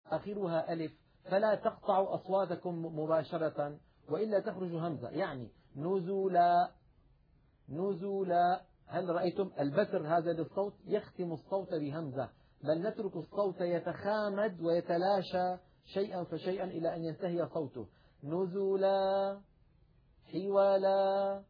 آخرها ألف فلا تقطعوا أصواتكم مباشرة وإلا تخرج همزة، يعني نزولا نزولا. هل رأيتم البتر هذا للصوت يختم الصوت بهمزة، بل نترك الصوت يتخامد ويتلاشى شيئا فشيئا إلى أن ينتهي صوته. نزولا حوالا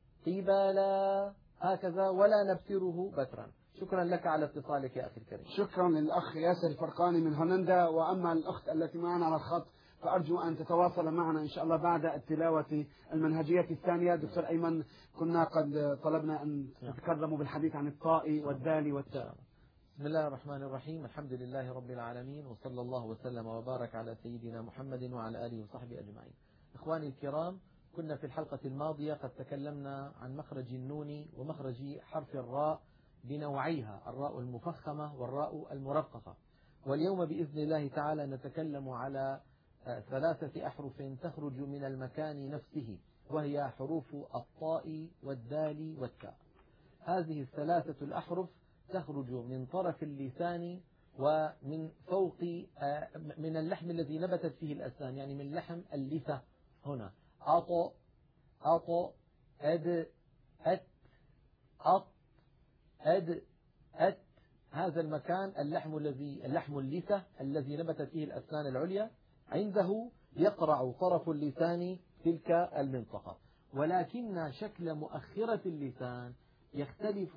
قبالا، هكذا ولا نبتره بترا. شكرا لك على اتصالك يا أخي الكريم. شكرا للأخ ياسر الفرقاني من هولندا. وأما الأخت التي معنا على الخط فأرجو أن تتواصل معنا إن شاء الله بعد التلاوة المنهجية الثانية. دكتور أيمن، كنا قد طلبنا أن تتكلموا بالحديث عن الطاء والدال والتاء. بسم الله الرحمن الرحيم، الحمد لله رب العالمين، وصلى الله وسلم وبارك على سيدنا محمد وعلى آله وصحبه أجمعين. إخواني الكرام، كنا في الحلقة الماضية قد تكلمنا عن مخرج النون ومخرج حرف الراء بنوعيها، الراء المفخمة والراء المرققة. واليوم بإذن الله تعالى نتكلم على 3 أحرف تخرج من المكان نفسه، وهي حروف الطاء والدال والتاء. هذه ال3 الأحرف تخرج من طرف اللسان ومن فوق من اللحم الذي نبتت فيه الأسنان، يعني من لحم اللثة هنا. أط أط أد أت أط أد أت، هذا المكان اللحم اللثة الذي نبتت فيه الأسنان العليا، عنده يقرع طرف اللسان تلك المنطقة. ولكن شكل مؤخرة اللسان يختلف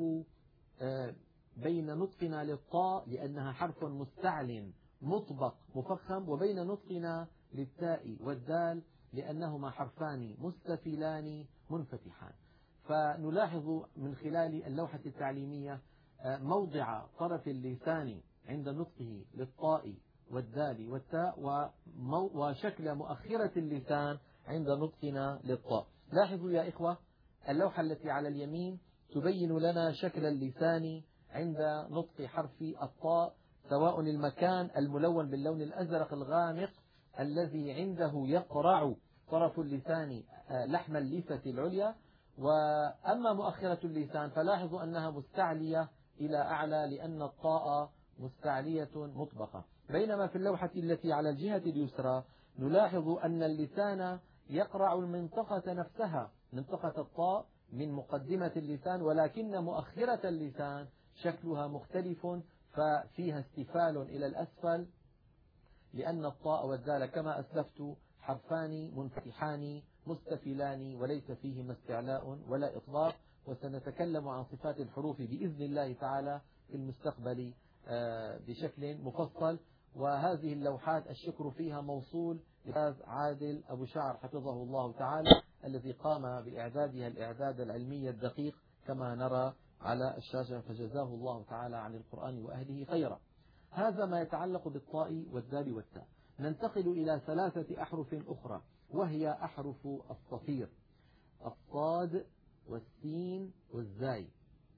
بين نطقنا للطاء لأنها حرف مستعل مطبق مفخم، وبين نطقنا للتاء والدال لأنهما حرفان مستفلان منفتحان. فنلاحظ من خلال اللوحة التعليمية موضع طرف اللسان عند نطقه للطاء والدال والتاء، وشكل مؤخرة اللسان عند نطقنا للطاء. لاحظوا يا إخوة، اللوحة التي على اليمين تبين لنا شكل اللسان عند نطق حرف الطاء، سواء المكان الملون باللون الأزرق الغامق الذي عنده يقرع طرف اللسان لحم اللثة العليا. وأما مؤخرة اللسان فلاحظوا أنها مستعلية إلى أعلى لأن الطاء مستعلية مطبقة. بينما في اللوحة التي على الجهة اليسرى نلاحظ أن اللسان يقرع المنطقة نفسها، منطقة الطاء من مقدمة اللسان، ولكن مؤخرة اللسان شكلها مختلف، ففيها استفال إلى الأسفل، لأن الطاء والدال كما أسلفت حرفان منفتحان مستفلان وليس فيهما استعلاء ولا إطباق. وسنتكلم عن صفات الحروف بإذن الله تعالى في المستقبل بشكل مفصل. وهذه اللوحات الشكر فيها موصول للأستاذ عادل أبو شعر حفظه الله تعالى، الذي قام بإعدادها الإعداد العلمي الدقيق كما نرى على الشاشة، فجزاه الله تعالى عن القرآن وأهله خيرا. هذا ما يتعلق بالطاء والدال والتاء. ننتقل إلى 3 أحرف أخرى، وهي أحرف الصفير: الصاد والسين والزاي.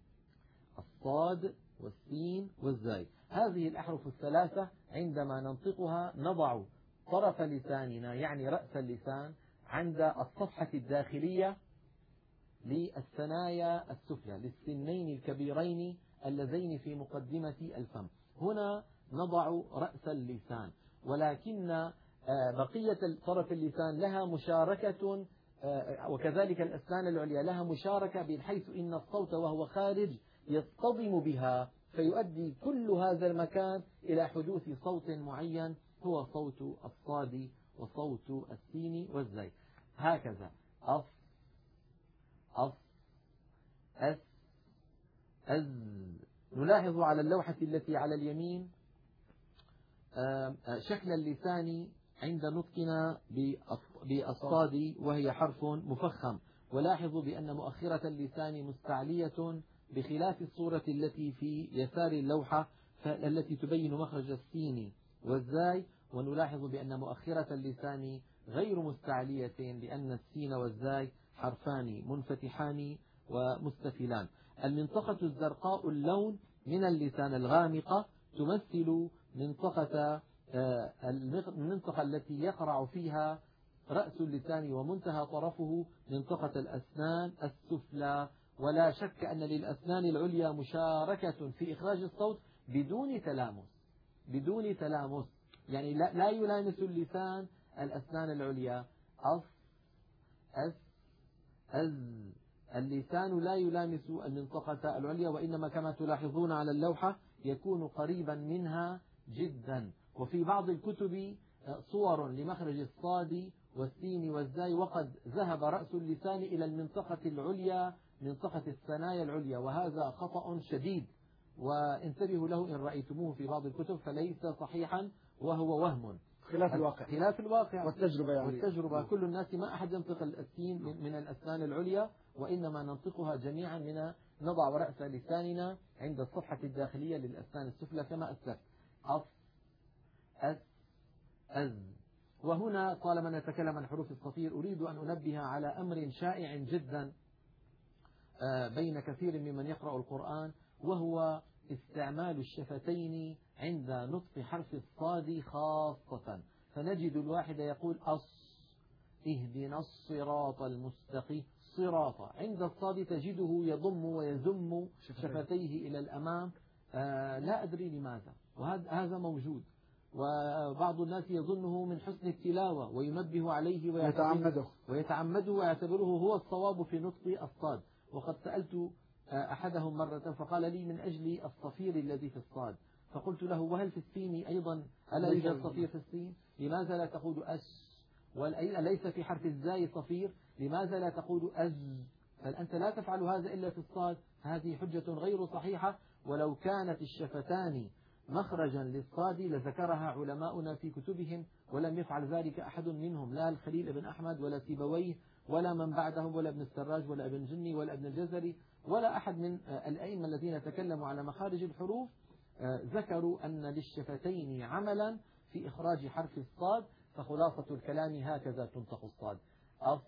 الصاد والسين والزاي، هذه الأحرف ال3 عندما ننطقها نضع طرف لساننا، يعني رأس اللسان، عند الصفحة الداخلية للثنايا السفلى، للسنين الكبيرين اللذين في مقدمة الفم. هنا نضع رأس اللسان، ولكن بقية طرف اللسان لها مشاركة، وكذلك الأسنان العليا لها مشاركة، بحيث إن الصوت وهو خارج يصطدم بها، فيؤدي كل هذا المكان إلى حدوث صوت معين هو صوت الصاد وصوت السين والزاي. هكذا: أص أص أس أز. نلاحظ على اللوحة التي على اليمين شكل اللسان عند نطقنا بالصاد وهي حرف مفخم. ولاحظوا بأن مؤخرة اللسان مستعلية بخلاف الصورة التي في يسار اللوحة التي تبين مخرج السين والزاي. ونلاحظ بأن مؤخرة اللسان غير مستعلية لأن السين والزاي حرفان منفتحان ومستفلان. المنطقة الزرقاء اللون من اللسان الغامقة تمثل المنطقة التي يقرع فيها رأس اللسان ومنتهى طرفه، منطقة الأسنان السفلى. ولا شك أن للأسنان العليا مشاركة في إخراج الصوت بدون تلامس. يعني لا يلامس اللسان الأسنان العليا. أص أس أز. اللسان لا يلامس المنطقة العليا، وإنما كما تلاحظون على اللوحة يكون قريبا منها جدا. وفي بعض الكتب صور لمخرج الصاد والسين والزاي، وقد ذهب رأس اللسان إلى المنطقة العليا، منطقة الثنايا العليا، وهذا خطأ شديد، وانتبهوا له إن رأيتموه في بعض الكتب، فليس صحيحا وهو وهم خلاف الواقع. خلاف الواقع والتجربة يعني. والتجربة كل الناس ما أحد ينطق السين من الأسنان العليا، وإنما ننطقها جميعا من نضع رأس لساننا عند الصفحة الداخلية للأسنان السفلى كما أسلفت. أص أس أز. وهنا طالما نتكلم عن حروف الصفير أريد أن أنبه على أمر شائع جدا بين كثير ممن يقرأ القرآن، وهو استعمال الشفتين عند نطق حرف الصاد خاصة. فنجد الواحد يقول أص اهدنا الصراط المستقيم صراط، عند الصاد تجده يضم ويزم شفتيه إلى الأمام، لا أدري لماذا، وهذا موجود، وبعض الناس يظنه من حسن التلاوة وينبه عليه ويتعمده ويعتبره هو الصواب في نطق الصاد. وقد سألت أحدهم مرة فقال لي من أجل الصفير الذي في الصاد، فقلت له وهل في السين أيضا ألا يوجد صفير في السين؟ لماذا لا تقول أس؟ وليس في حرف الزاي صفير؟ لماذا لا تقول أز؟ فأنت لا تفعل هذا إلا في الصاد. هذه حجة غير صحيحة، ولو كانت الشفتان مخرجا للصاد لذكرها علماؤنا في كتبهم، ولم يفعل ذلك أحد منهم، لا الخليل بن أحمد ولا سيبويه ولا من بعدهم ولا ابن السراج ولا ابن جني ولا ابن الجزري ولا أحد من الأئمة الذين تكلموا على مخارج الحروف ذكروا أن للشفتين عملا في إخراج حرف الصاد. فخلاصة الكلام هكذا تنطق الصاد: أص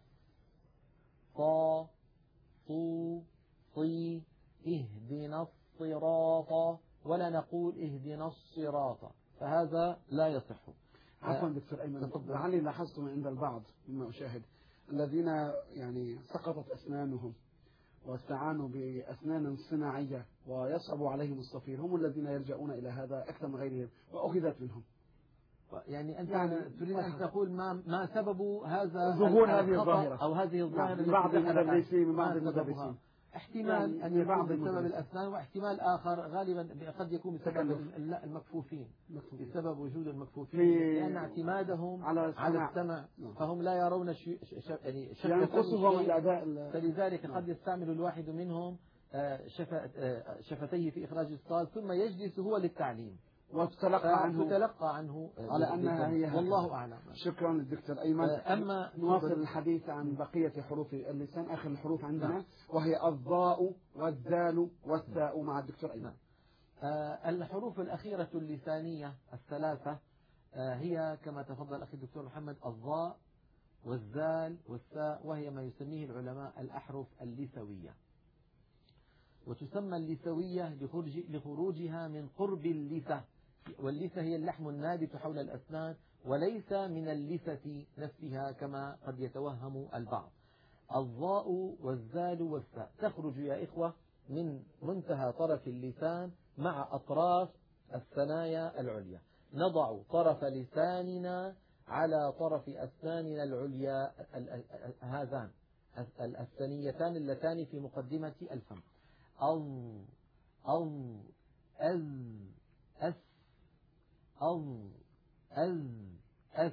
صا صو صي اهدنا الصراط، ولا نقول اهدنا الصراط، فهذا لا يصح. عفوا دكتور أيمن، لعلي لاحظتم عند البعض مما أشاهد الذين يعني سقطت أسنانهم واستعانوا بأسنان صناعية ويصعب عليهم الصفير، هم الذين يلجؤون إلى هذا أكثر من غيرهم وأخذت منهم. يعني أنت تريد أن تقول ما سبب هذا ظهور هذه الظاهرة أو هذه الظاهرة من بعض المدرسين من بعض المدرسين؟ احتمال يعني أن يكون بسبب الأسنان، واحتمال آخر غالبا قد يكون بسبب المكفوفين، بسبب وجود المكفوفين، لأن اعتمادهم على السمع، فهم لا يرون ينقصهم الأداء، فلذلك قد يستعمل الواحد منهم شفتيه في إخراج الصاد ثم يجلس هو للتعليم وتتلقى عنه على أنها هي، والله أعلم. شكرا للدكتور أيمن. أما نواصل الحديث عن بقية حروف اللسان، آخر الحروف عندنا وهي الضاء والذال والثاء مع الدكتور أيمن. الحروف الأخيرة اللسانية الثلاثة هي كما تفضل أخي الدكتور محمد الضاء والذال والثاء، وهي ما يسميه العلماء الأحرف اللثوية، وتسمى اللثوية لخروجها من قرب اللثة، واللثة هي اللحم النابت حول الأسنان وليس من اللثة نفسها كما قد يتوهم البعض. الضاء والذال والثاء تخرج يا إخوة من منتهى طرف اللسان مع أطراف الثنايا العليا. نضع طرف لساننا على طرف أسناننا العليا، هذان الثنيتان اللتان في مقدمة الفم. أز أس أس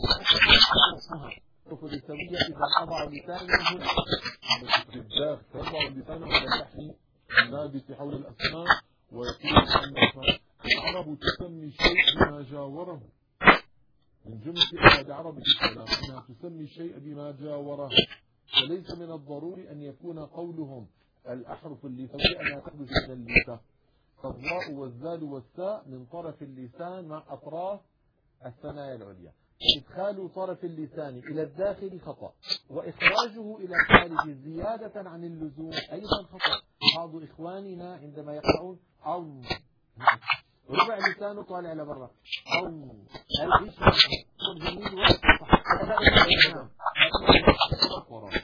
الحروف اللثوية إذا أضع لسانه بالداخل تضع لسانه على اللحم النابت حول الأسنان، ويقول أن العرب تسمي الشيء بما جاوره، من جملة أحد عرب الكلام أنها تسمي الشيء بما جاوره، فليس من الضروري أن يكون قولهم الأحرف اللثوية أنها تخرج من اللثة. فالضاء والذال والثاء من طرف اللسان مع أطراف الثنايا العليا. إدخال طرف اللسان إلى الداخل خطأ، وإخراجه إلى الخارج زيادة عن اللزوم أيضا خطأ. بعض إخواننا عندما يقرؤون ربع لسانه طالع لبرا هذا جميل